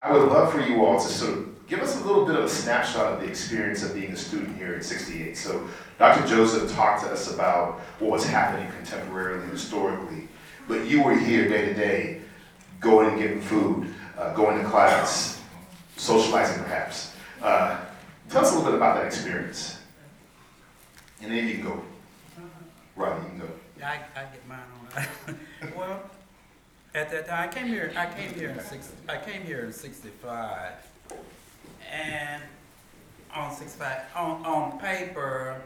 I would love for you all to sort of give us a little bit of a snapshot of the experience of being a student here at 68. So Dr. Joseph talked to us about what was happening contemporarily, historically, but you were here day to day, going and getting food, going to class, socializing perhaps. Tell us a little bit about that experience. And then you can go. Rodney, you can go. Yeah, I get mine on that. Well, at that time, I came here in '65, and on '65, on paper,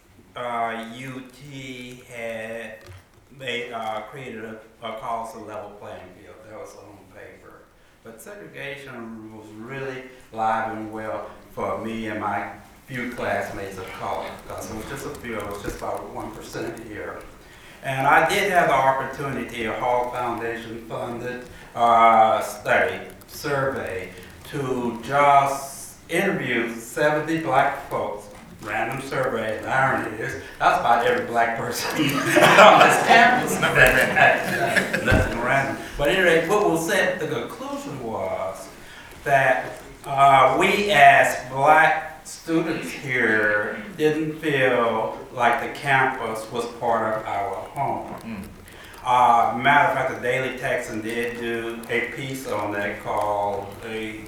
UT had created a cost of level playing field. That was on paper, but segregation was really alive and well for me and my few classmates of color, because it was just a few. It was just about 1% here. And I did have the opportunity, a Hall Foundation funded survey to just interview 70 black folks. Random survey, and the irony is, that's about every black person on this campus. Nothing random. But anyway, what was said, the conclusion was that we as black students here didn't feel like the campus was part of our home. Matter of fact, the Daily Texan did do a piece on that called the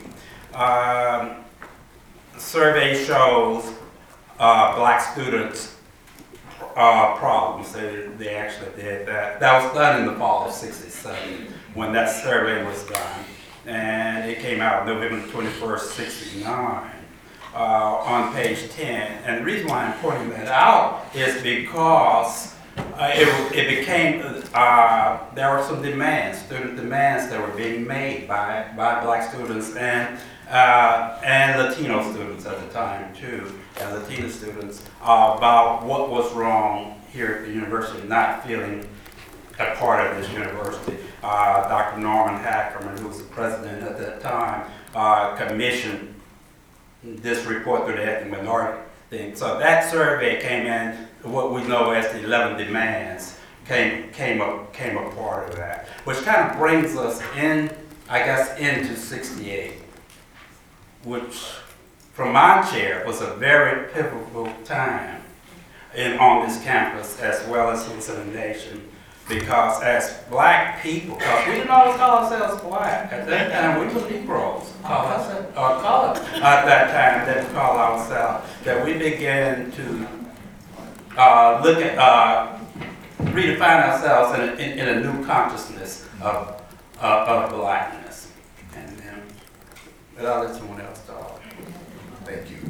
survey shows black students problems. They actually did that. That was done in the fall of '67 when that survey was done. And it came out November 21st, '69. On page 10. And the reason why I'm pointing that out is because it became, there were some demands, student demands that were being made by black students and Latino students at the time too, and Latino students about what was wrong here at the university, not feeling a part of this university. Dr. Norman Hackerman, who was the president at that time, commissioned this report through the ethnic minority thing. So that survey came in, what we know as the 11 demands, came a part of that, which kind of brings us in, I guess, into '68, which from my chair was a very pivotal time on this campus as well as in the nation. Because as black people, because we didn't always call ourselves black. At that time, we were Negroes, colored at that time, didn't call ourselves. That we began to look at, redefine ourselves in a new consciousness of blackness. And then, I'll let someone else talk. Thank you.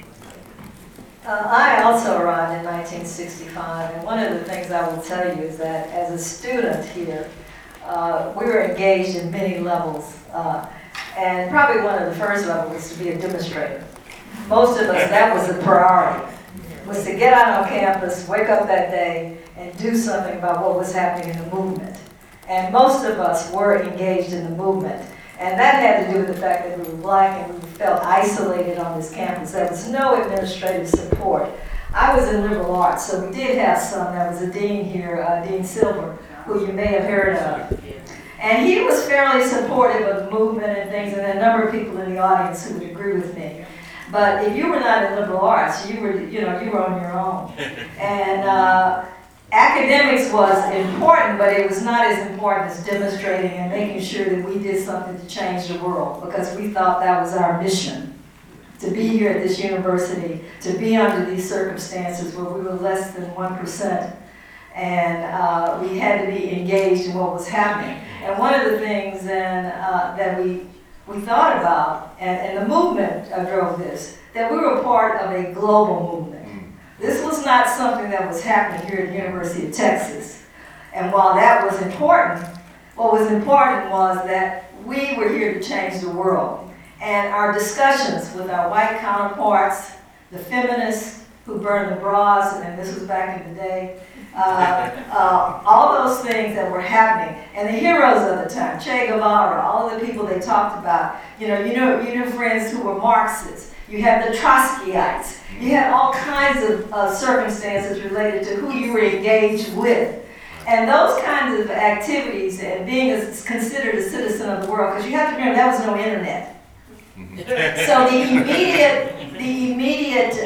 I also arrived in 1965, and one of the things I will tell you is that as a student here, we were engaged in many levels, and probably one of the first levels was to be a demonstrator. Most of us, that was a priority, was to get out on campus, wake up that day, and do something about what was happening in the movement. And most of us were engaged in the movement. And that had to do with the fact that we were black and we felt isolated on this campus. There was no administrative support. I was in liberal arts, so we did have some. There was a dean here, Dean Silver, who you may have heard of. And he was fairly supportive of the movement and things, and a number of people in the audience who would agree with me. But if you were not in liberal arts, you were on your own. And academics was important, but it was not as important as demonstrating and making sure that we did something to change the world, because we thought that was our mission, to be here at this university, to be under these circumstances where we were less than 1%, and we had to be engaged in what was happening. And one of the things then that we thought about, and the movement drove this, that we were part of a global movement. This was not something that was happening here at the University of Texas. And while that was important, what was important was that we were here to change the world. And our discussions with our white counterparts, the feminists who burned the bras, and this was back in the day, all those things that were happening, and the heroes of the time, Che Guevara, all of the people they talked about, you knew friends who were Marxists. You had the Trotskyites. You had all kinds of circumstances related to who you were engaged with. And those kinds of activities and being considered a citizen of the world, because you have to remember that was no internet. So the immediate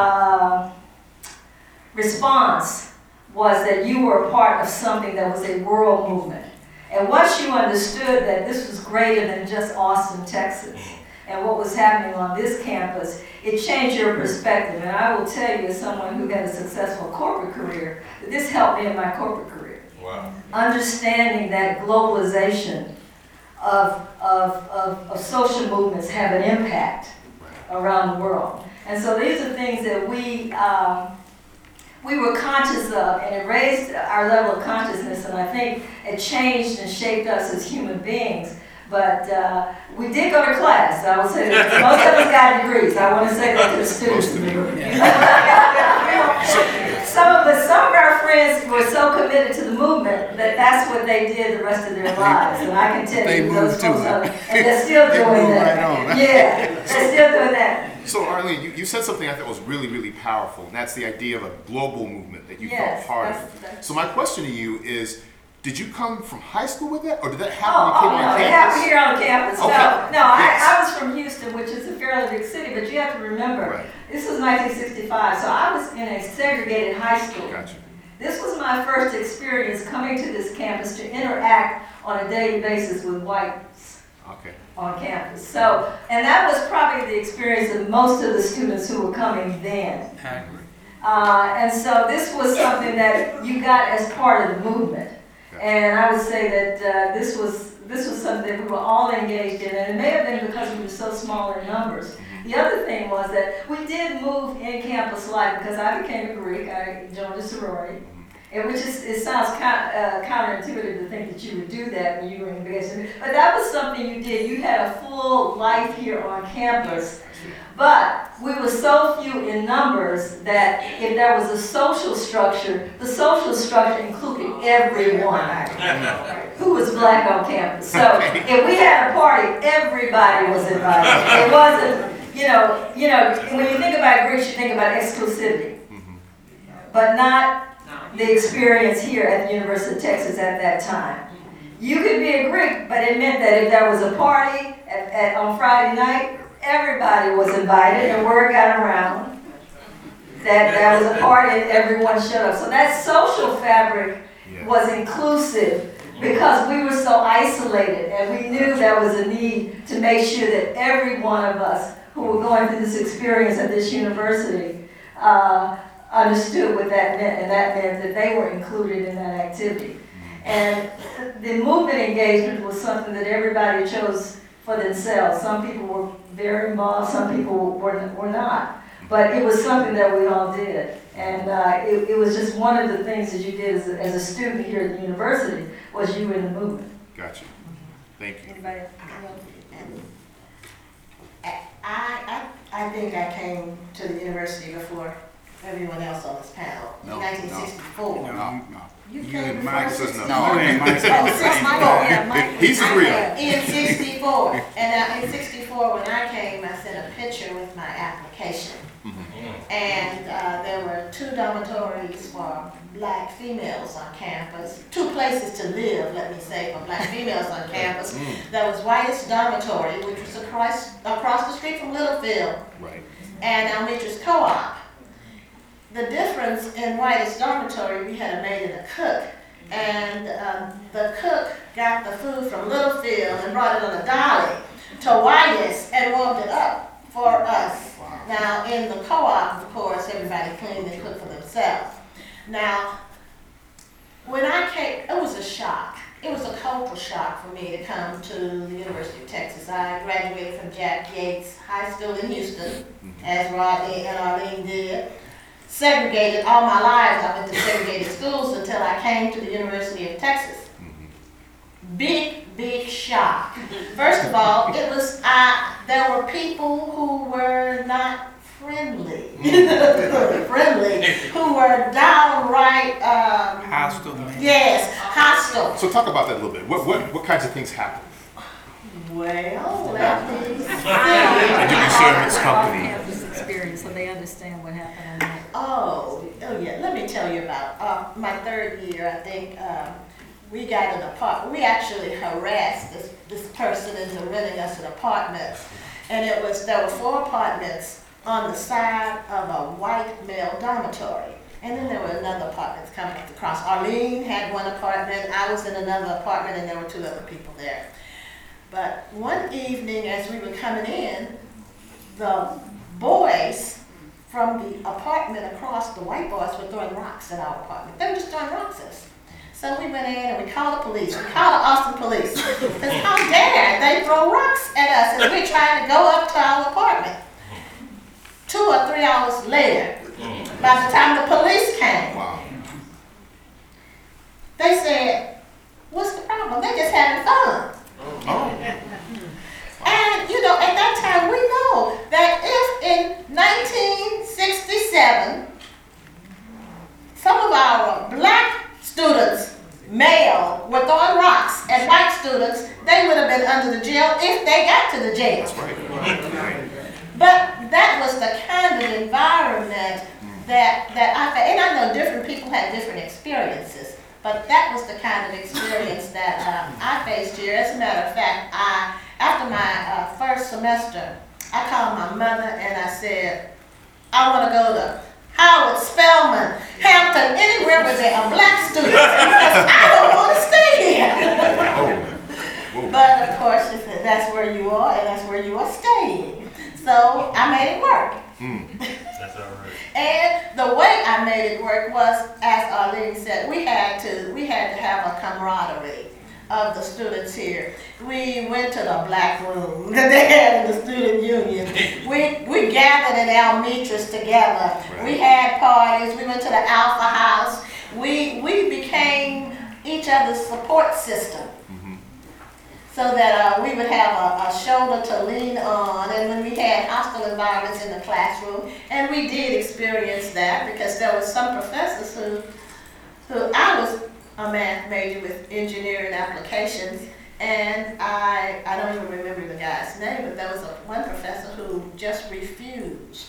response was that you were a part of something that was a world movement. And once you understood that this was greater than just Austin, Texas, and what was happening on this campus, it changed your perspective. And I will tell you, as someone who had a successful corporate career, that this helped me in my corporate career. Wow. Understanding that globalization of social movements have an impact around the world. And so these are things that we were conscious of, and it raised our level of consciousness, and I think it changed and shaped us as human beings. But we did go to class. I will say that most of us got degrees. I want to say that to the students. Some of our friends were so committed to the movement that that's what they did the rest of their lives. And I can tell you those folks, and they're still doing that. Yeah, they're still doing that. So Arlene, you said something I thought was really, really powerful, and that's the idea of a global movement that you felt part of. So my question to you is, did you come from high school with that, or did that happen when you came on campus? It happened here on campus. Okay. No, Yes. I was from Houston, which is a fairly big city, but you have to remember, this was 1965, so I was in a segregated high school. Gotcha. This was my first experience coming to this campus to interact on a daily basis with whites on campus. So, and that was probably the experience of most of the students who were coming then. And so this was something that you got as part of the movement. And I would say that this was something that we were all engaged in, and it may have been because we were so small in numbers. The other thing was that we did move in campus life because I became a Greek. I joined a sorority, it sounds counterintuitive to think that you would do that when you were engaged in it. But that was something you did. You had a full life here on campus. But we were so few in numbers that if there was a social structure, the social structure included everyone who was black on campus. So if we had a party, everybody was invited. It wasn't, when you think about Greece, you think about exclusivity, but not the experience here at the University of Texas at that time. You could be a Greek, but it meant that if there was a party on Friday night, everybody was invited, and word got around that there was a party and everyone showed up. So that social fabric was inclusive because we were so isolated, and we knew there was a need to make sure that every one of us who were going through this experience at this university understood what that meant, and that meant that they were included in that activity. And the movement engagement was something that everybody chose for themselves. Some people were very involved, some people were not. But it was something that we all did. And it was just one of the things that you did as a student here at the university, was you were in the movement. Gotcha. Thank you. Anybody else? I think I came to the university before everyone else on this panel in 1964. No. You came Mike before says no. No, it ain't Mike. He's agreeing. in 64. And in 64, when I came, I sent a picture with my application. And there were 2 dormitories for black females on campus, 2 places to live, let me say, for black females on campus. There was White's Dormitory, which was across the street from Littlefield, and Almitra's Co-op. The difference in White's Dormitory, we had a maid and a cook, and the cook got the food from Littlefield and brought it on a dolly to White's and warmed it up for us. Now, in the co-op, of course, everybody cleaned and cooked for themselves. Now, when I came, it was a shock. It was a cultural shock for me to come to the University of Texas. I graduated from Jack Yates High School in Houston, as Rodney and Arlene did. Segregated all my life. I went to segregated schools until I came to the University of Texas. Big shock. First of all, it was there were people who were not friendly, who were downright Hostile. Yes, hostile. So talk about that a little bit. What kinds of things happened? Well, let me see. I do insurance company. Have this experience, so they understand what happened on that. Oh yeah. Let me tell you about. my third year, I think, we got an apartment. We actually harassed this person into renting us an apartment. And there were 4 apartments on the side of a white male dormitory. And then there were another apartments coming across. Arlene had one apartment, I was in another apartment, and there were 2 other people there. But one evening as we were coming in, the boys from the apartment across, the white boys were throwing rocks at our apartment. They were just throwing rocks at us. So we went in and we called the police. We called the Austin police. Because how dare they throw rocks at us as we're trying to go up to our apartment. 2 or 3 hours later, by the time the police came, they said, what's the problem? They're just having fun. And, you know, at that time, we know that if in 1967, some of our black students, male, were throwing rocks at white students, they would have been under the jail if they got to the jail. That's right. But that was the kind of environment that and I know different people had different experiences, but that was the kind of experience that I faced here. As a matter of fact, after my first semester, I called my mother and I said, I want to go to Howard, Spelman, Hampton, anywhere where there are black students, because I don't want to stay here. But of course, she said, that's where you are and that's where you are staying. So I made it work. That's all right. And the way I made it work was, as Arlene said, we had to have a camaraderie of the students here. We went to the black room that they had in the student union. We gathered in Almetris together. Right. We had parties. We went to the Alpha House. We became each other's support system. So that we would have a shoulder to lean on, and when we had hostile environments in the classroom, and we did experience that because there were some professors who I was a math major with engineering applications, and I don't even remember the guy's name, but there was one professor who just refused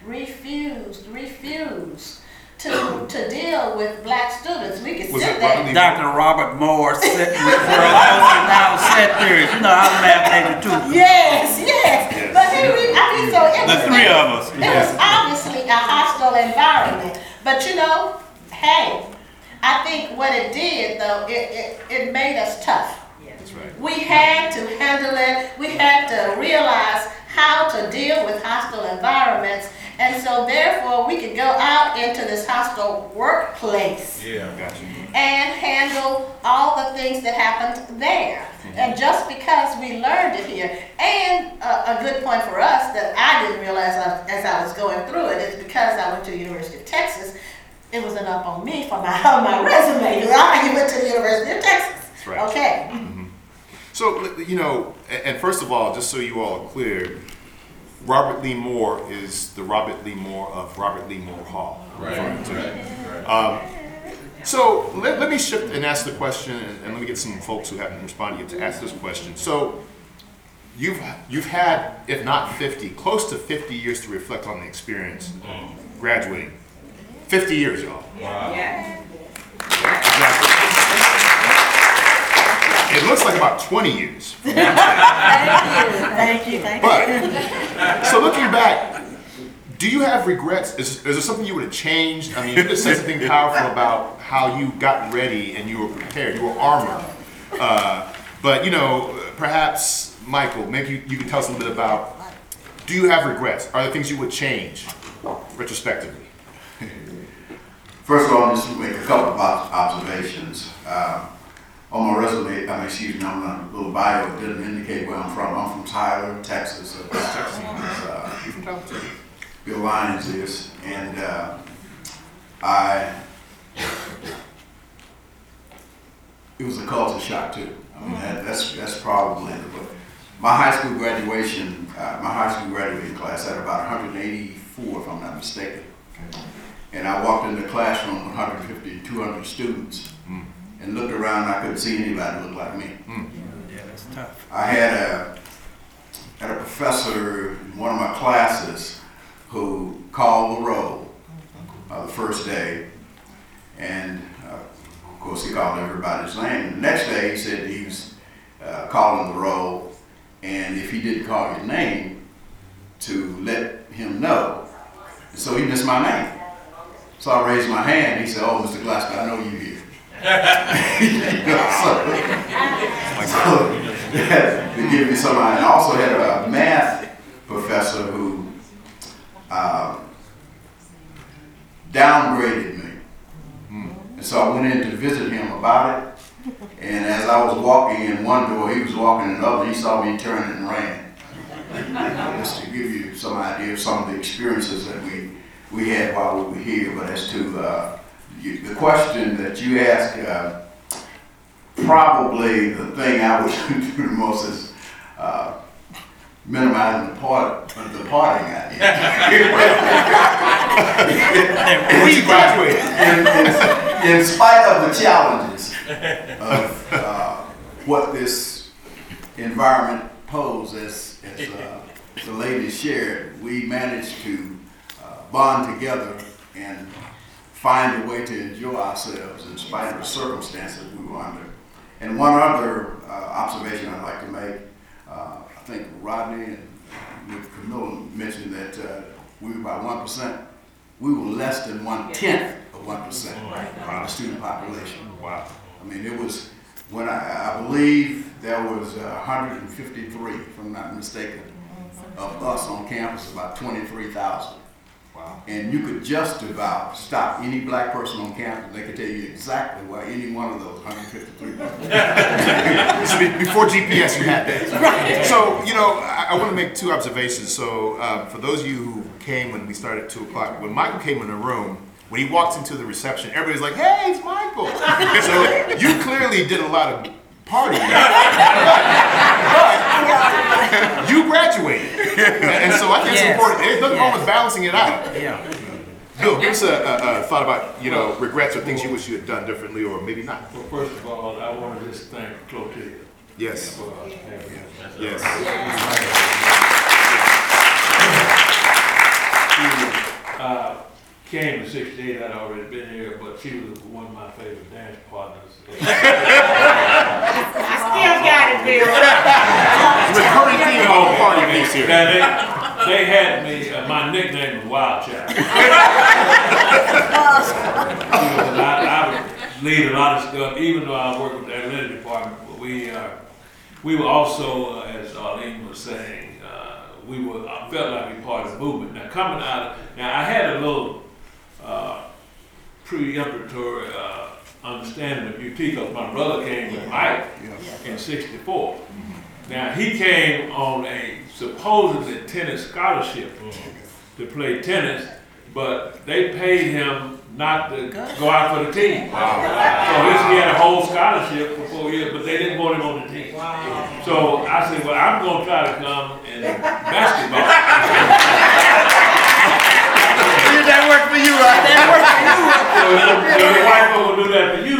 to deal with black students. We could sit there. Dr. Robert Moore sitting with now set theories. You know, I'm a math major too. Yes. But so it was the 3 of us. It was obviously a hostile environment. But you know, hey, I think what it did though, it made us tough. That's right. We had to handle it. We had to realize how to deal with hostile environments. And so therefore we could go out into this hostile workplace and handle all the things that happened there. And just because we learned it here, and a good point for us that I didn't realize as I was going through it is because I went to the University of Texas, it wasn't up on me for my resume because I went to the University of Texas. That's right. Okay. So, you know, and first of all, just so you all are clear, Robert Lee Moore is the Robert Lee Moore of Robert Lee Moore Hall. Right. So let me shift and ask the question, and let me get some folks who haven't responded yet to ask this question. So you've had, if not 50, close to 50 years to reflect on the experience graduating. 50 years, y'all. Wow. Yeah. Exactly. It looks like about 20 years. Thank you. But, so looking back, do you have regrets? Is there something you would have changed? I mean, you just said something powerful about how you got ready and you were prepared, you were armored. But, you know, perhaps, Michael, maybe you can tell us a little bit about, do you have regrets? Are there things you would change retrospectively? First of all, I'll just make a couple of observations. On my resume, on my little bio, it didn't indicate where I'm from. I'm from Tyler, Texas. You from Tyler, too? Bill Lyons is, and it was a culture shock too. I mean, that's probably it. But my high school graduation class had about 184, if I'm not mistaken. And I walked in the classroom with 150, 200 students, and looked around. I couldn't see anybody who looked like me. Yeah, that's tough. I had a professor in one of my classes who called the roll the first day, and course, he called everybody's name. The next day, he said he was calling the roll, and if he didn't call his name, to let him know. And so he missed my name. So I raised my hand. He said, "Oh, Mr. Glasper, I know you here." To give you some idea. I also had a math professor who downgraded me. And so I went in to visit him about it. And as I was walking in one door, he was walking in another. He saw me turn and ran. Just to give you some idea of some of the experiences that we had while we were here. But as to the question that you asked, probably the thing I would do the most is minimizing the partying I did. We graduated. In spite of the challenges of what this environment posed, as the ladies shared, we managed to bond together and find a way to enjoy ourselves in spite of the circumstances we were under. And one other observation I'd like to make, I think Rodney and Camilla mentioned that we were about 1%. We were less than 1/10 of 1% of the student population. Wow. I mean, it was, when I believe there was 153, if I'm not mistaken, of us on campus, about 23,000. Wow. And you could just about stop any black person on campus. They could tell you exactly why any one of those 153 people. So before GPS, you had that. Right. So, I want to make two observations. So, for those of you who came when we started at 2 o'clock, when Michael came in the room, when he walked into the reception, everybody's like, "Hey, it's Michael." So, you clearly did a lot of partying. But you graduated. And so I think it's important. There's nothing wrong with balancing it out. Yeah. Bill, give us a thought about, regrets or things you wish you had done differently or maybe not. Well, first of all, I want to just thank Clotilde Yes. for having me. Yes. She came in '68. I'd already been here, but she was one of my favorite dance partners. I still got it, Bill. Recurring theme of all party things here. Now, they had me, my nickname was Wild Child. I would lead a lot of stuff, even though I work with the athletic department. But we were also, as Arlene was saying, I felt like we were part of the movement. Now, coming out I had a little preemptory understanding of UT because my brother came with Mike in '64. Now, he came on a supposedly tennis scholarship to play tennis, but they paid him not to go out for the team. Wow. So he had a whole scholarship for 4 years, but they didn't want him on the team. Wow. So I said, well, I'm going to try to come in basketball. Did that work for you, right? That worked for you. So your wife will do that for you.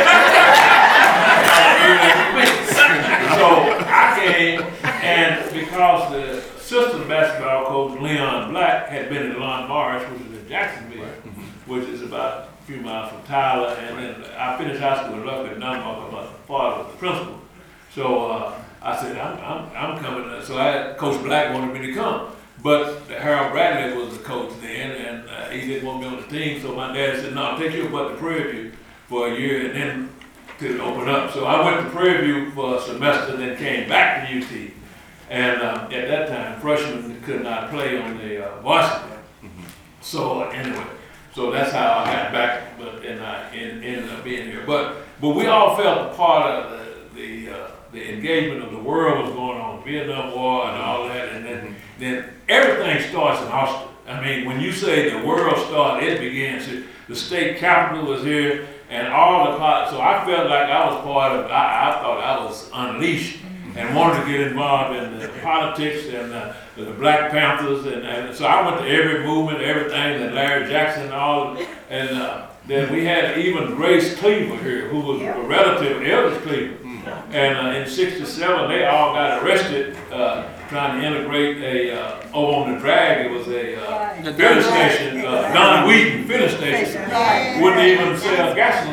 So I came, and because the assistant basketball coach, Leon Black, had been at Lon Morris, which is in Jacksonville, which is about a few miles from Tyler, and then I finished high school in Lufkin, Dunmore, my father was the principal. So I said, I'm coming. So Coach Black wanted me to come. But Harold Bradley was the coach then, and he didn't want me on the team. So my dad said, "No, I'll take you up to Prairie View for a year and then to open up." So I went to Prairie View for a semester, then came back to UT. And at that time, freshmen could not play on the varsity. So anyway, so that's how I got back, and I ended up being here. But we all felt a part of the engagement of the world was going on, Vietnam War and all that, and then everything starts in Austin. I mean, when you say the world started, it began. So the state capitol was here, and all the parts. So I felt like I was part of. I thought I was unleashed and wanted to get involved in the politics and the Black Panthers, and so I went to every movement, everything that Larry Jackson and all, and then we had even Grace Cleaver here, who was a relative of Elvis Cleaver. And in '67, they all got arrested trying to integrate over on the drag. It was a filling station, Don Wheaton filling station. Wouldn't even sell gasoline.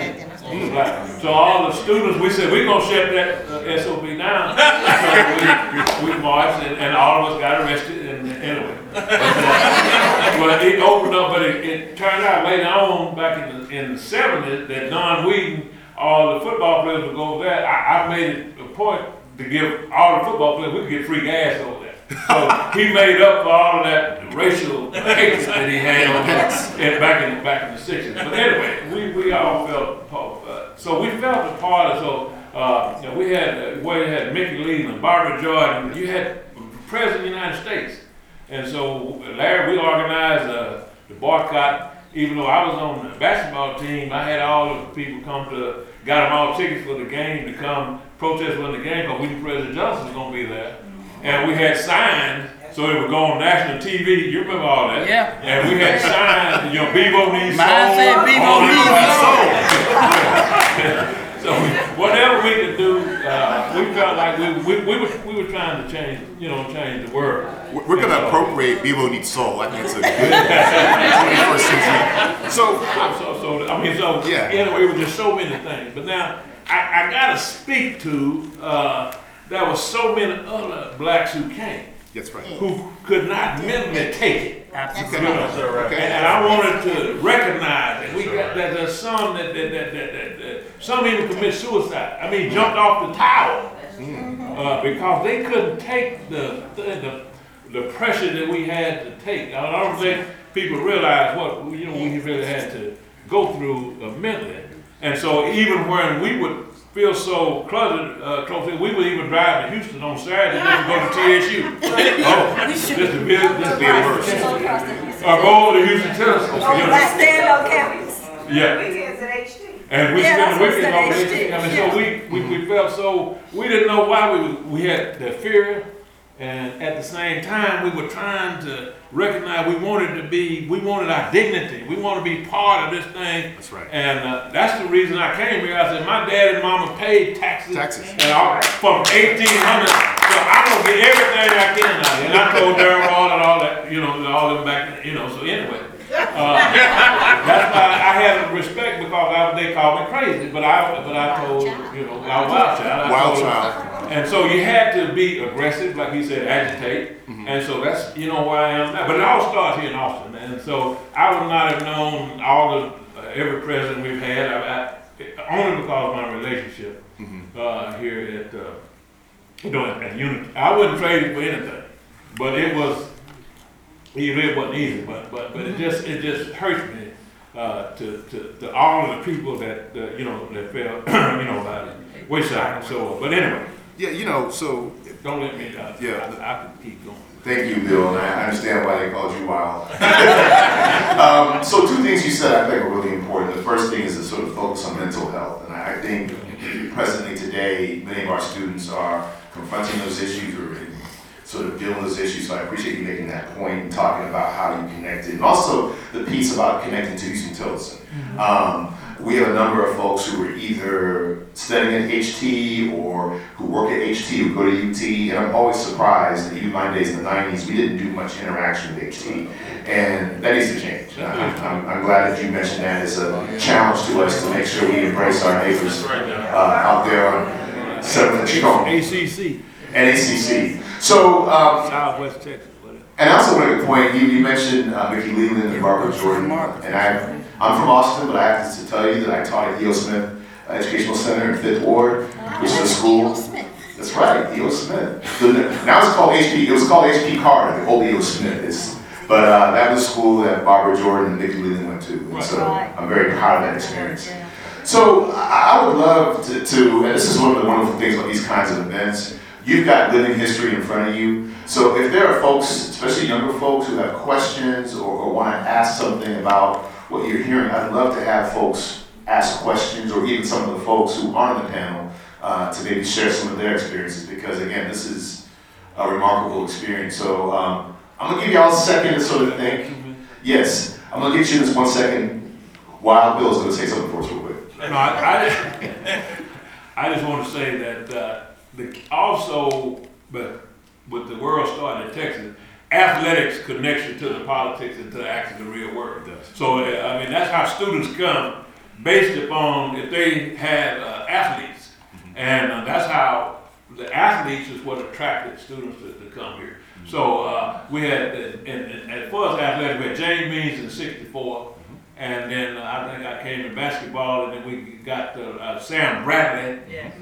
So all the students, we said, we're gonna shut that SOB down. So we marched and all of us got arrested and anyway. But it opened up, but it turned out later on, back in the 70s, that Don Whedon, all the football players would go over there. I made it a point to give all the football players, we could get free gas over there. So he made up for all of that racial hatred that he had on back in the 60s. But anyway, we all felt, so we felt a part of, so, you know, we had Mickey Leland, Barbara Jordan, you had President of the United States. And so, Larry, we organized the boycott. Even though I was on the basketball team, I had all of the people got them all tickets for the game to come protest on the game because we knew President Johnson was going to be there. And we had signs, so it would go on national TV. You remember all that? Yeah. And we had signs, you know, Bevo needs soul. Mine said Bevo needs soul. So whatever we could do, we felt like we were trying to change the world. We're going to appropriate Bevo Needs Soul. I think it's a good 21st century. So yeah. Anyway, it was just so many things. But now I got to speak to there were so many other blacks who came. That's right. Who could not mentally take it. Absolutely. You know? And I wanted to recognize that that there's some that some even commit suicide. I mean, jumped off the tower because they couldn't take the pressure that we had to take. I don't think people realize what we really had to go through mentally. And so even when we would feel so close, we would even drive to Houston on Saturday just to go to TSU. Just to be immersed. Or go to Houston, Tennessee. Stand on campus. Yeah. Weekends at HT. And we spent the weekend on HT. HT. I mean, so we felt so, we didn't know why we had the fear, and at the same time, we were trying to recognize we wanted our dignity. We want to be part of this thing. That's right. And that's the reason I came here. I said, my dad and mama paid taxes. And from 1800, so I'm going to get everything I can out of it. And I told Darryl Hall and all that, all them back, so anyway. That's why I had respect because they called me crazy, but I told, I was wild child. Wild child. And so you had to be aggressive, like he said, agitate. And so that's, where I am now. But it all starts here in Austin. And so I would not have known every president we've had, only because of my relationship here at Unity. I wouldn't trade it for anything. But it wasn't easy. But it just hurts me to all of the people that that fell by the wayside. So, but anyway. Yeah, so don't let me down. Yeah, I can keep going. Thank you, Bill, and I understand why they called you wild. So two things you said I think are really important. The first thing is to sort of focus on mental health, and I think presently today many of our students are confronting those issues or sort of dealing with those issues. So I appreciate you making that point and talking about how you connected, and also the piece about connecting to Houston-Tillotson. We have a number of folks who are either studying at HT or who work at HT, who go to UT, and I'm always surprised that even my days in the 90s, we didn't do much interaction with HT, and that needs to change. I'm glad that you mentioned that as a challenge to us to make sure we embrace our neighbors out there on 7th and Strong. ACC. And ACC. So, Southwest Texas. and I also wanted to point, you mentioned Mickey Leland and Barbara Jordan, and I'm from Austin, but I have to tell you that I taught at E.O. Smith Educational Center in 5th Ward, which is a school. That's right, E.O. Smith. Now it's called HP. It was called HP Carter, the old E.O. Smith. But that was a school that Barbara Jordan and Mickey Leland went to. And so I'm very proud of that experience. So I would love to, and this is one of the wonderful things about these kinds of events, you've got living history in front of you. So if there are folks, especially younger folks, who have questions or want to ask something about what you're hearing, I'd love to have folks ask questions, or even some of the folks who aren't on the panel to maybe share some of their experiences, because again, this is a remarkable experience. So I'm gonna give you all a second to sort of think. Yes, I'm gonna get you this 1 second while Bill's gonna say something for us real quick. No, I just want to say that but with the world starting in Texas, athletics connects you to the politics and to the actual real world. So, that's how students come. based upon if they had athletes. And that's how the athletes is what attracted students to come here. So we had, and as far as athletics, we had James Means in '64, and then I think I came in basketball, and then we got Sam Bradley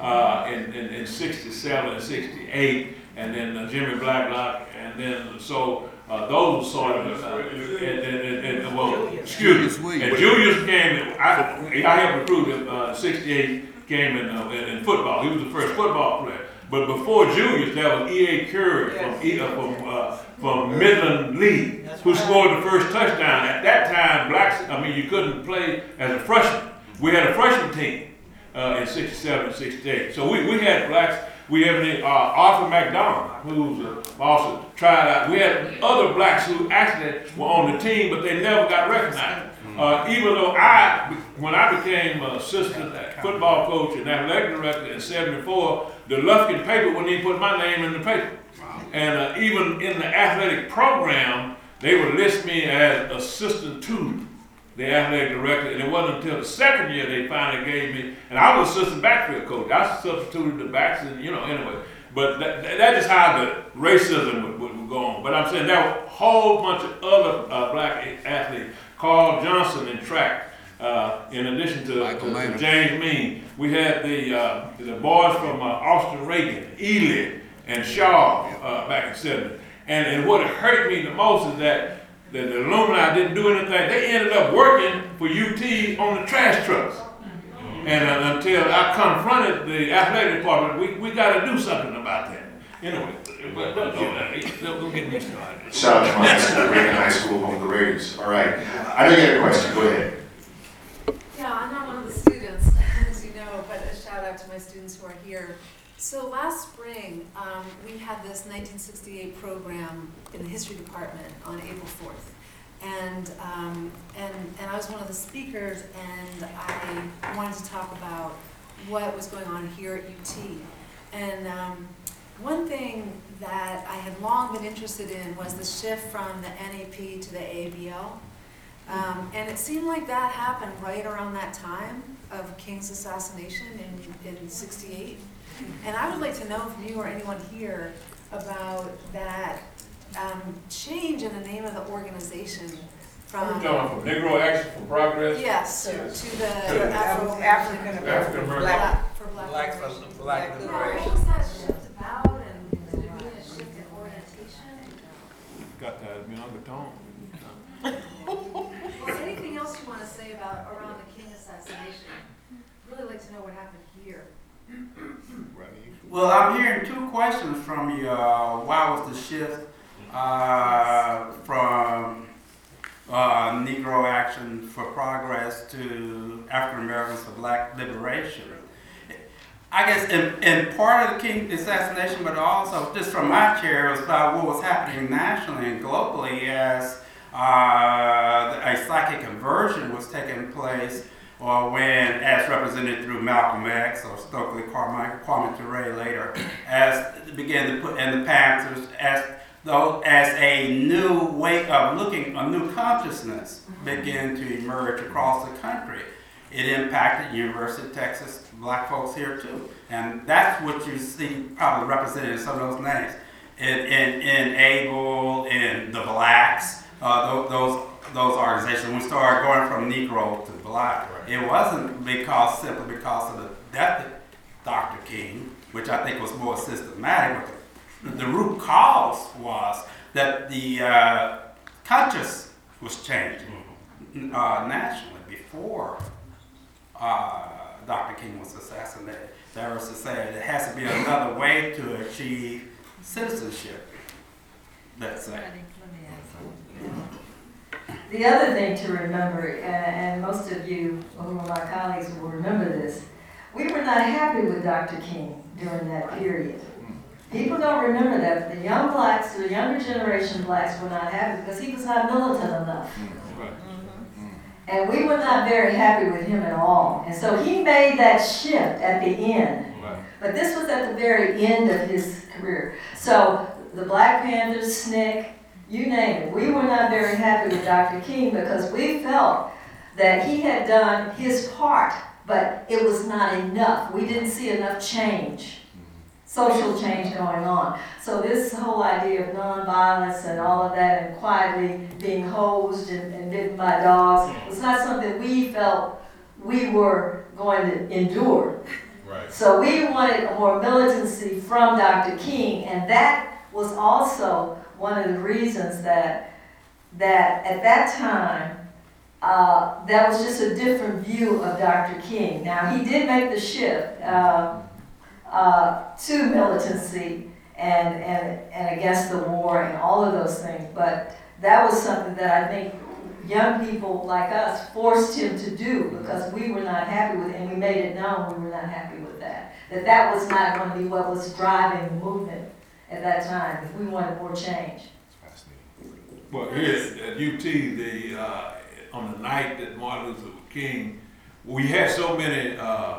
in '67 and '68, and then Jimmy Blacklock, and then so those sort of, well, excuse me, and Julius came, I helped recruit '68, came in football. He was the first football player. But before Julius, there was E.A. Curry from Midland League, who scored the first touchdown. At that time, blacks, you couldn't play as a freshman. We had a freshman team in '67 and '68. So we had blacks. We had Arthur McDonald, who's also tried out. We had other blacks who actually were on the team, but they never got recognized. Even though when I became assistant football coach and athletic director in '74, the Lufkin paper wouldn't even put my name in the paper. And even in the athletic program, they would list me as assistant to the athletic director, and it wasn't until the second year they finally gave me, and I was assistant backfield coach. I substituted the backs, and anyway. But that's just how the racism would go on. But I'm saying there were a whole bunch of other black athletes. Carl Johnson in track, in addition to James Mean. We had the boys from Austin Reagan, Ely, and Shaw back in '70. And what hurt me the most is that the alumni didn't do anything. They ended up working for UT on the trash trucks. And until I confronted the athletic department, we got to do something about that. Anyway, don't get me started. Shout out to my high school, Reagan High School, home of the Raiders. All right. I know you had a question. Go ahead. Yeah, I'm not one of the students, as you know, but a shout out to my students who are here. So last spring, we had this 1968 program in the history department on April 4th. And I was one of the speakers, and I wanted to talk about what was going on here at UT. And one thing that I had long been interested in was the shift from the NAP to the ABL. And it seemed like that happened right around that time of King's assassination in '68. And I would like to know from you or anyone here about that change in the name of the organization from Negro Action for Progress? Yes, to the African American. Black liberation. What was that shift about, and did it mean a shift in orientation? Got that undertone. Well, anything else you want to say about around the King assassination? Really like to know what happened here. Well, I'm hearing two questions from you. Why was the shift from Negro Action for Progress to African Americans for Black Liberation? I guess in part of the King assassination, but also just from my chair, was about what was happening nationally and globally as a psychic conversion was taking place, or when, as represented through Malcolm X or Stokely Kwame Ture later, as began to put in the Panthers as a new way of looking, a new consciousness began to emerge across the country. It impacted University of Texas black folks here too, and that's what you see probably represented in some of those names. In ABLE, in the blacks, those organizations. We started going from Negro to black. It wasn't simply because of the death of Dr. King, which I think was more systematic. But the root cause was that the conscious was changing nationally before Dr. King was assassinated. There was to say there has to be another way to achieve citizenship. Let's say. The other thing to remember, and most of you who are my colleagues will remember this, we were not happy with Dr. King during that period. People don't remember that. The young blacks, the younger generation blacks were not happy because he was not militant enough. And we were not very happy with him at all. And so he made that shift at the end. But this was at the very end of his career. So the Black Panthers, SNCC, you name it. We were not very happy with Dr. King because we felt that he had done his part, but it was not enough. We didn't see enough change, social change going on. So this whole idea of nonviolence and all of that, and quietly being hosed and bitten by dogs, was not something we felt we were going to endure. Right. So we wanted a more militancy from Dr. King, and that was also one of the reasons that at that time, that was just a different view of Dr. King. Now, he did make the shift to militancy and against the war and all of those things, but that was something that I think young people like us forced him to do because we were not happy with it, and we made it known we were not happy with that. That was not going to be what was driving the movement at that time. We wanted more change. Well, here at UT, on the night that Martin Luther King, we had so many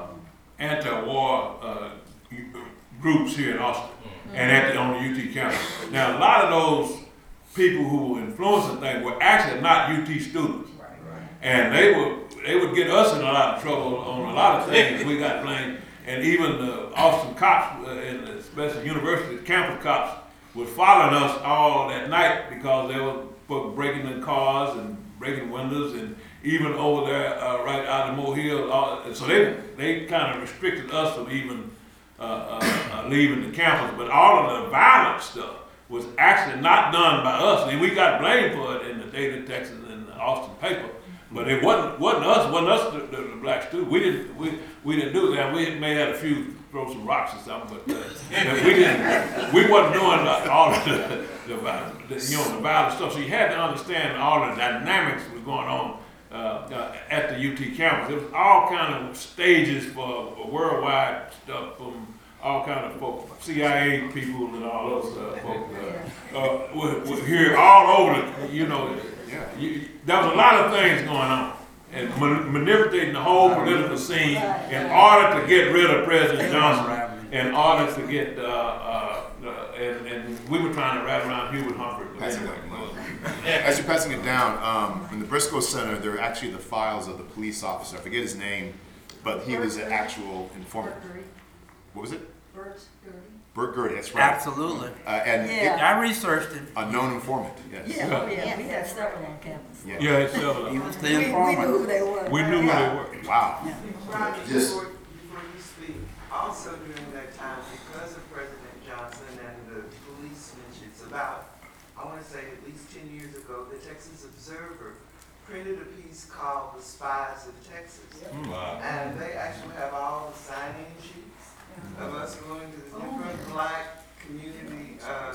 anti-war groups here in Austin and on the UT campus. Now, a lot of those people who were influencing things were actually not UT students, and they would get us in a lot of trouble on a lot of things. We got blamed, and even the Austin cops and especially university campus cops was following us all that night because they were breaking in cars and breaking windows, and even over there right out of Moore Hill. So they kind of restricted us from even leaving the campus. But all of the violent stuff was actually not done by us, and we got blamed for it in the Daily Texas and the Austin paper. But it wasn't us, the black students. We didn't do that. We may have a few throw some rocks or something, but we wasn't doing all of the violent stuff. So you had to understand all the dynamics that was going on at the UT campus. There was all kind of stages for worldwide stuff from all kind of folks, CIA people and all those folks were here all over. There was a lot of things going on, and manipulating the whole political scene in order to get rid of President Johnson, in order to get and we were trying to wrap around Hubert Humphrey. As you're passing it down, in the Briscoe Center, there are actually the files of the police officer. I forget his name, but he was an actual informant. What was it? Burt Gurdy, that's right. Absolutely. And I researched him. a known informant, yes. We had several on campus. Yeah, so He was the informant. We knew who they were. we knew who they were. Wow. Roger, Yes. before you speak, also during that time, because of President Johnson and the police mentions about, I want to say at least 10 years ago, the Texas Observer printed a piece called The Spies of Texas. Wow. And they actually have all the sign-in sheets of us going to the different black community,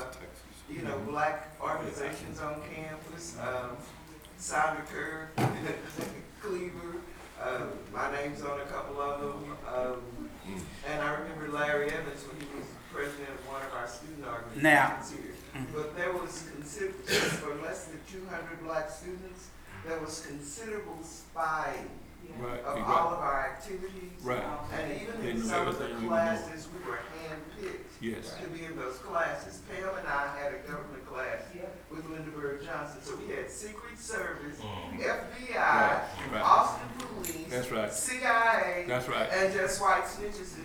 black organizations on campus, Sounder Kerr, Cleaver, my name's on a couple of them. And I remember Larry Evans when he was president of one of our student organizations here. But there was just for less than 200 black students, there was considerable spying of all of our activities. Right. And even in some of the classes, we were handpicked to be in those classes. Pam and I had a government class with Linda Bird Johnson. So we had Secret Service, FBI, Austin Police, That's right. CIA, That's right. and just white snitches.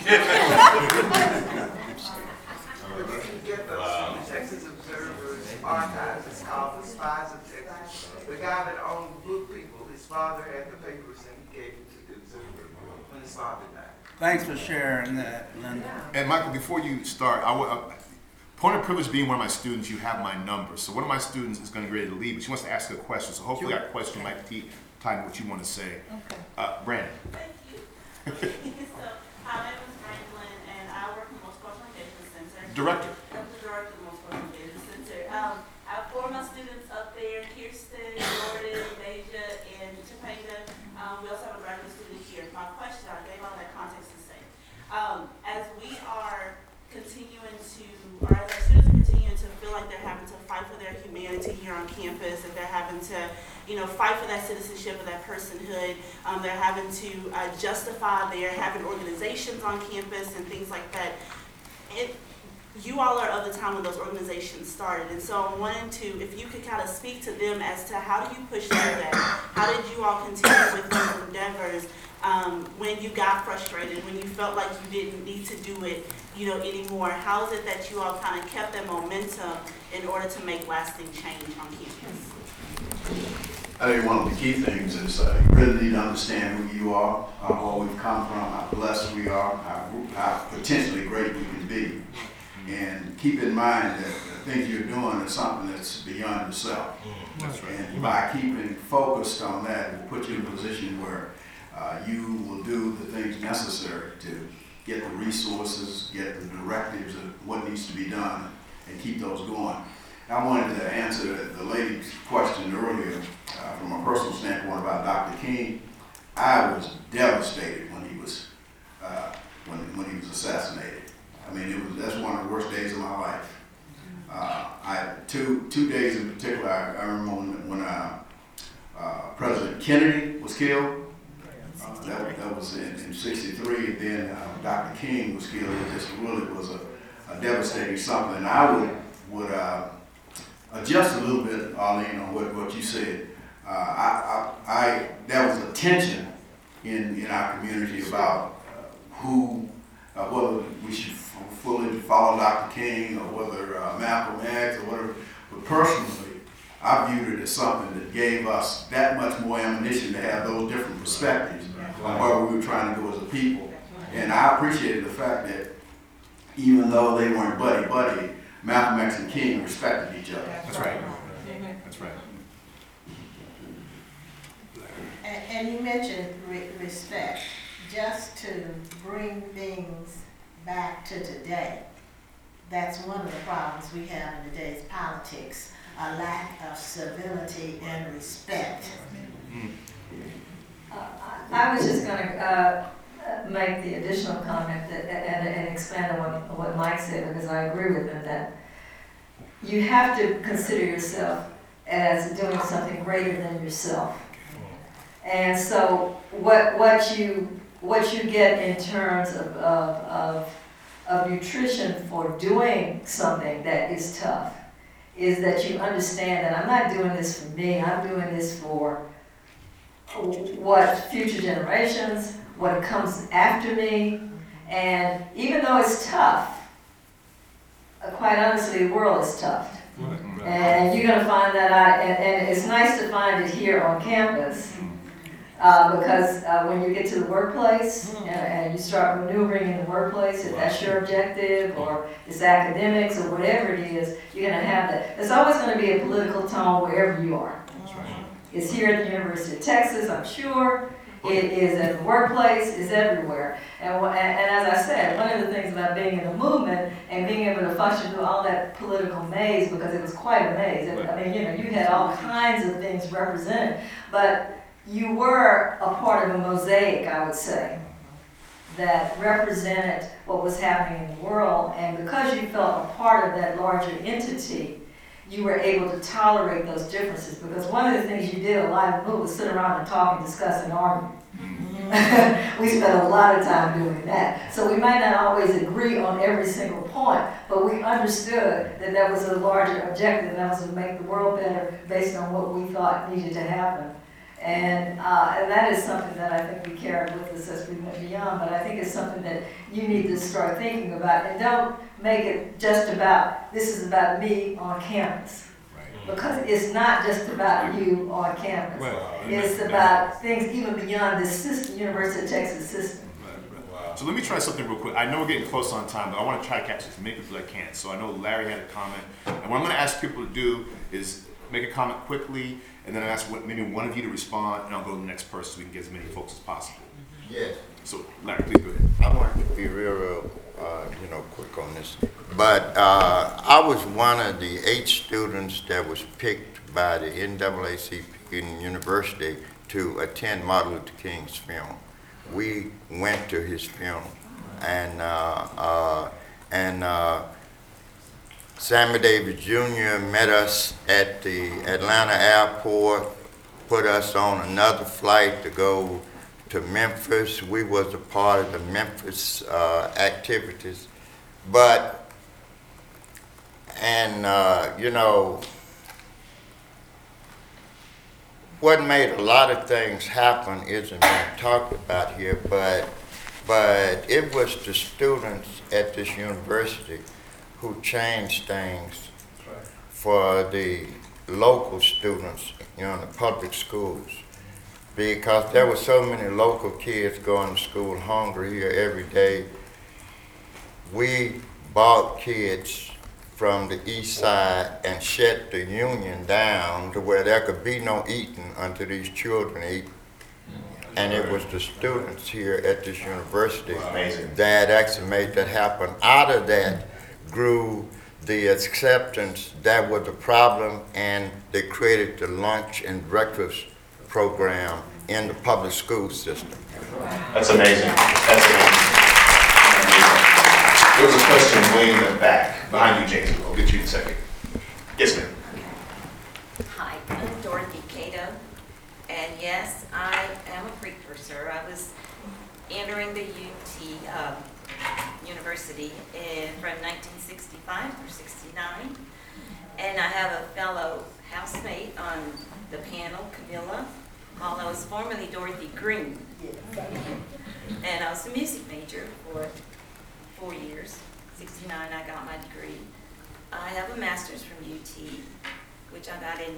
But you can get those from the Texas Observer's archives. It's called The Spies of Texas. The guy that owned Book People, his father had the papers and he gave them to the Observer when his father died. Thanks for sharing that, Linda. And Michael, before you start, point of privilege being one of my students, you have my number. So one of my students is going to be ready to leave, but she wants to ask a question. So hopefully that question might time what you want to say. Okay. Brandon. Thank you. So, my name is Franklin, and I work in the Multicultural Engagement Center. Director. I'm the director of the Multicultural Engagement Center. I have 4 of my students up there, Kirsten, Jordan, Deja, and Topanga. We also have a graduate student here. My question, I gave all that context to say, as we are continuing to, or as our students are continuing to feel like they're having to fight for their humanity here on campus, and they're having to, fight for that citizenship and that personhood, they're having to justify their having organizations on campus and things like that. you all are of the time when those organizations started, and so I'm wanting to, if you could kind of speak to them as to how do you push through that? How did you all continue with those endeavors when you got frustrated, when you felt like you didn't need to do it, anymore? How is it that you all kind of kept that momentum in order to make lasting change on campus? I think one of the key things is you really need to understand who you are, where we've come from, how blessed we are, how potentially great we can be. And keep in mind that the things you're doing is something that's beyond yourself. That's right. And by keeping focused on that, it will put you in a position where you will do the things necessary to get the resources, get the directives of what needs to be done, and keep those going. I wanted to answer the lady's question earlier from a personal standpoint about Dr. King. I was devastated when he was when he was assassinated. I mean, that's one of the worst days of my life. Two days in particular. I remember when President Kennedy was killed. That was in '63. And then Dr. King was killed. It just really was a devastating something. And I would adjust a little bit, Arlene, on what you said. There was a tension in our community about whether we should fully follow Dr. King or whether Malcolm X or whatever. But personally, I viewed it as something that gave us that much more ammunition to have those different perspectives on where we were trying to go as a people. And I appreciated the fact that even though they weren't buddy-buddy, Malcolm X and King respected each other. That's right. That's right. And you mentioned respect. Just to bring things back to today, that's one of the problems we have in today's politics, a lack of civility and respect. I was just going to make the additional comment and expand on what Mike said, because I agree with him that you have to consider yourself as doing something greater than yourself. And so what you get in terms of nutrition for doing something that is tough is that you understand that I'm not doing this for me, I'm doing this for what future generations, what comes after me. And even though it's tough, quite honestly, the world is tough. And you're going to find that out, and it's nice to find it here on campus. Because when you get to the workplace and you start maneuvering in the workplace, if that's your objective or it's academics or whatever it is, you're going to have that. There's always going to be a political tone wherever you are. It's here at the University of Texas, I'm sure. It is at the workplace, it's everywhere. And as I said, one of the things about being in the movement and being able to function through all that political maze, because it was quite a maze. I mean, you had all kinds of things represented, but you were a part of a mosaic, I would say, that represented what was happening in the world. And because you felt a part of that larger entity, you were able to tolerate those differences. Because one of the things you did a lot of was sit around and talk and discuss and argue. We spent a lot of time doing that. So we might not always agree on every single point, but we understood that that was a larger objective, and that was to make the world better based on what we thought needed to happen. And that is something that I think we carried with us as we went beyond, but I think it's something that you need to start thinking about. And don't make it just about, this is about me on campus. Because it's not just about you on campus. It's about things even beyond the system, University of Texas system. So let me try something real quick. I know we're getting close on time, but I want to try to catch as many people as I can. So I know Larry had a comment. And what I'm going to ask people to do is make a comment quickly, and then I'll ask maybe one of you to respond, and I'll go to the next person so we can get as many folks as possible. Yes. So Larry, please go ahead. I want to be real, quick on this. But I was one of the 8 students that was picked by the NAACP in the university to attend Martin Luther King's funeral. We went to his funeral, and Sammy Davis Jr. met us at the Atlanta airport, put us on another flight to go to Memphis. We was a part of the Memphis activities, but you know, what made a lot of things happen isn't being talked about here, but it was the students at this university who changed things for the local students, you know, in the public schools. Because there were so many local kids going to school hungry here every day. We bought kids from the east side and shut the union down to where there could be no eating until these children eat. And it was the students here at this university that actually made that happen. Out of that grew the acceptance that was the problem, and they created the lunch and breakfast program in the public school system. That's amazing. That's amazing. There was a question way in the back, behind you, James. I'll get you in a second. Yes, ma'am. Hi, I'm Dorothy Cato, and yes, I am a precursor. I was entering the UT University from 1965 through 69, and I have a fellow housemate on the panel, Camilla, although I was formerly Dorothy Green, and I was a music major for 4 years. 69, I got my degree. I have a master's from UT, which I got in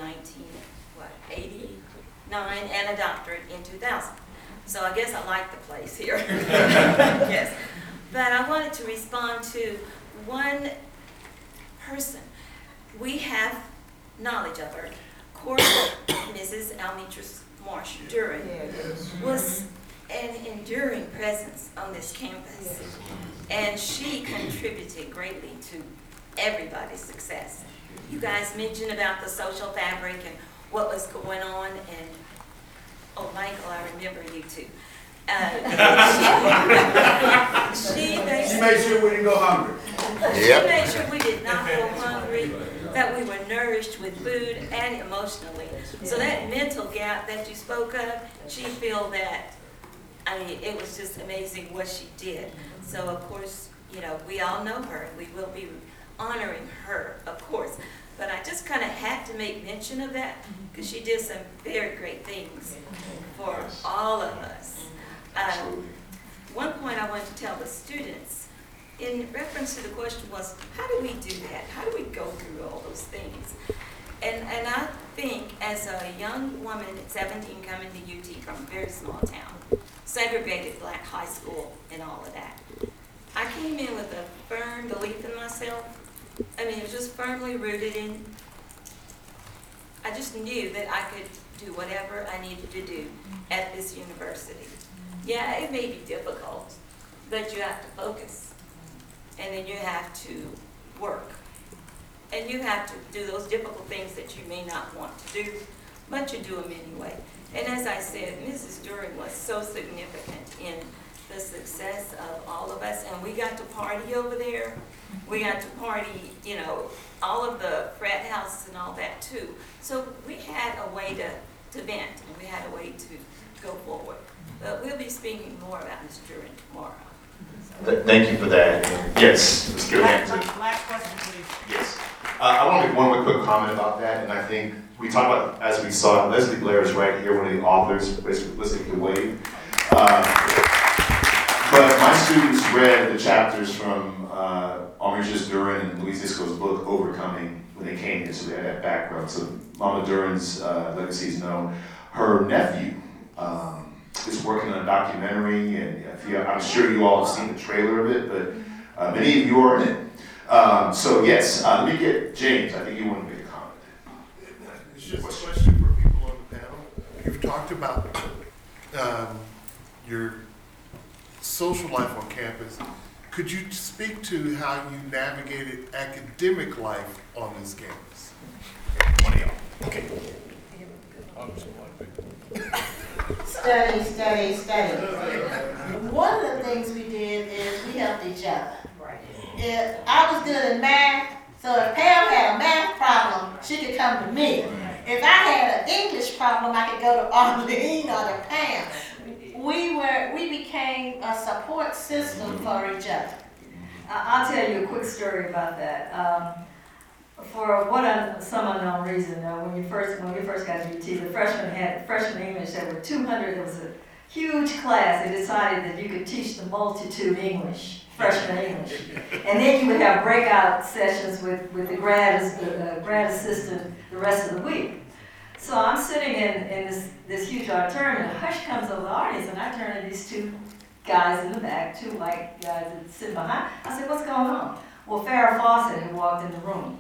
1989, and a doctorate in 2000. So I guess I like the place here. Yes. But I wanted to respond to one person. We have knowledge of her. Course, Mrs. Almetris Marsh Duran was an enduring presence on this campus. And she contributed greatly to everybody's success. You guys mentioned about the social fabric and what was going on, and oh, Michael, I remember you too. She made sure we didn't go hungry. She made sure we did not go hungry, that we were nourished with food and emotionally. So that mental gap that you spoke of, she filled that. I mean, it was just amazing what she did. So of course, you know, we all know her, and we will be honoring her, of course. But I just kind of had to make mention of that because she did some very great things for all of us. One point I wanted to tell the students, in reference to the question was, how do we do that? How do we go through all those things? And I think as a young woman at 17 coming to UT from a very small town, segregated black high school and all of that, I came in with a firm belief in myself. I mean, it was just firmly rooted in, I just knew that I could do whatever I needed to do at this university. Yeah, it may be difficult, but you have to focus. And then you have to work. And you have to do those difficult things that you may not want to do, but you do them anyway. And as I said, Mrs. Duran was so significant in the success of all of us, and we got to party over there. We got to party, you know, all of the frat houses and all that too. So we had a way to vent, and we had a way to go forward. But we'll be speaking more about Ms. Duran tomorrow. Thank you for that. Yes, Ms. Gillian. Last question, please. Yes. I want to make one quick comment about that, and I think we talked about, as we saw, Leslie Blair is right here, one of the authors, basically listening to Wade. But my students read the chapters from Almetris Duran and Louise Isco's book, Overcoming, when they came here, so they had that background. So Mama Duran's legacy is known. Her nephew is working on a documentary, and I'm sure you all have seen the trailer of it, but many of you are in it. So yes, let me get James. I think you want to make a comment. It's just a question for people on the panel. You've talked about your social life on campus. Could you speak to how you navigated academic life on this campus? One of y'all. Okay. Study, study, study. One of the things we did is we helped each other. If I was good at math, so if Pam had a math problem, she could come to me. If I had an English problem, I could go to Arlene or to Pam. We became a support system for each other. I'll tell you a quick story about that. for some unknown reason, when we first got to UT, the freshman English, there were 200, it was a huge class. They decided that you could teach the multitude English, freshman English. And then you would have breakout sessions with the grad assistant the rest of the week. So I'm sitting in this huge auditorium, and a hush comes over the audience, and I turn to these two guys in the back, two white guys that sit behind. I said, what's going on? Well, Farrah Fawcett had walked in the room.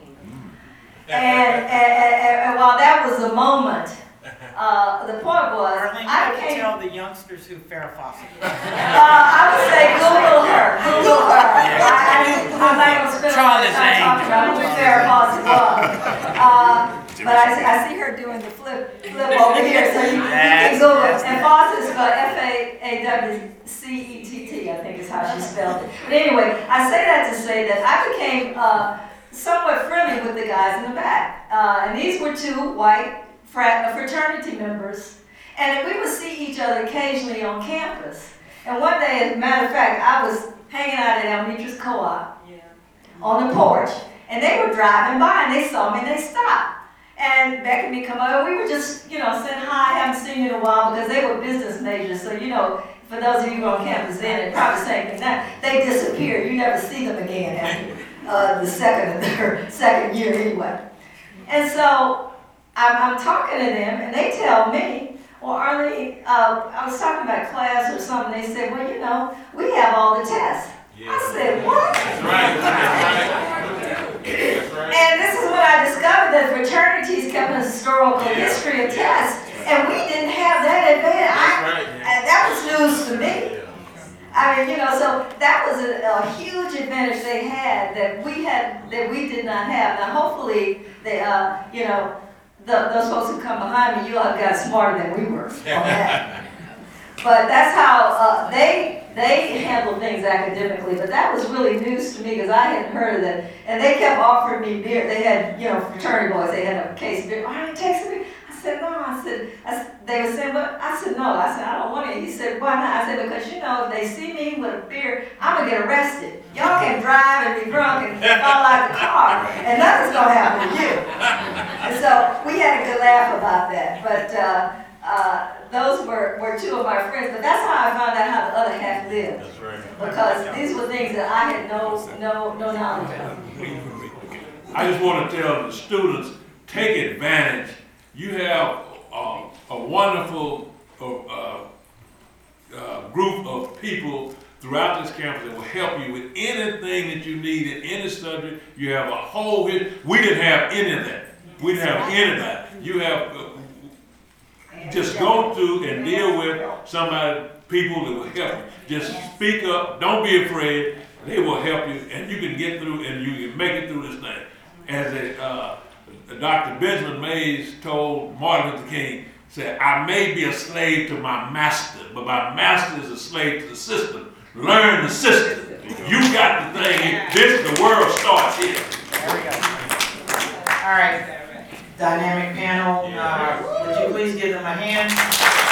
And while that was a moment, the point was, Arlene, I you can came. tell the youngsters who Farrah Fawcett is. I would say Google her. Google her. I'm not going to spend a lot of time talking about who Farrah Fawcett was. But I see her doing the flip over here, so you can Google it. And Fawcett is spelled F-A-W-C-E-T-T, I think is how she spelled it. But anyway, I say that to say that I became somewhat friendly with the guys in the back. And these were two white fraternity members. And we would see each other occasionally on campus. And one day, as a matter of fact, I was hanging out at Almetri's Co-op on the porch. And they were driving by and they saw me and they stopped. And Becky and me come over. We were just, saying hi, haven't seen you in a while, because they were business majors. So, for those of you on campus then, it's probably the same thing now. They disappear. You never see them again after the second year anyway. And so I'm talking to them, and they tell me, well, Arlene, I was talking about class or something. They said, well, we have all the tests. I said, what? That's right. And this is when I discovered that fraternities kept a historical history of tests, and we didn't have that advantage. That was news to me. I mean, so that was a huge advantage they had that we did not have. Now, hopefully, those folks who come behind me, you all have got smarter than we were on that. But that's how they handled things academically. But that was really news to me because I hadn't heard of that. And they kept offering me beer. They had, fraternity boys. They had a case of beer. Why don't you take some beer? I said, no. They were saying, but I said, no. I said, I don't want it. He said, why not? I said, because if they see me with a beer, I'm gonna get arrested. Y'all can drive and be drunk and fall out the car, and nothing's gonna happen to you. And so we had a good laugh about that. But those were two of my friends, but that's how I found out how the other half lived. That's right. Because these were things that I had no knowledge of. I just want to tell the students, take advantage. You have a wonderful group of people throughout this campus that will help you with anything that you need in any subject. You have a whole, we didn't have any of that. We didn't have any of that. You have, just go through and deal with people that will help you. Just speak up, don't be afraid. They will help you, and you can get through, and you can make it through this thing. As Dr. Benjamin Mays told Martin Luther King, said, I may be a slave to my master, but my master is a slave to the system. Learn the system. You got the thing. The world starts here. There we go. All right, dynamic panel. Would you please give them a hand?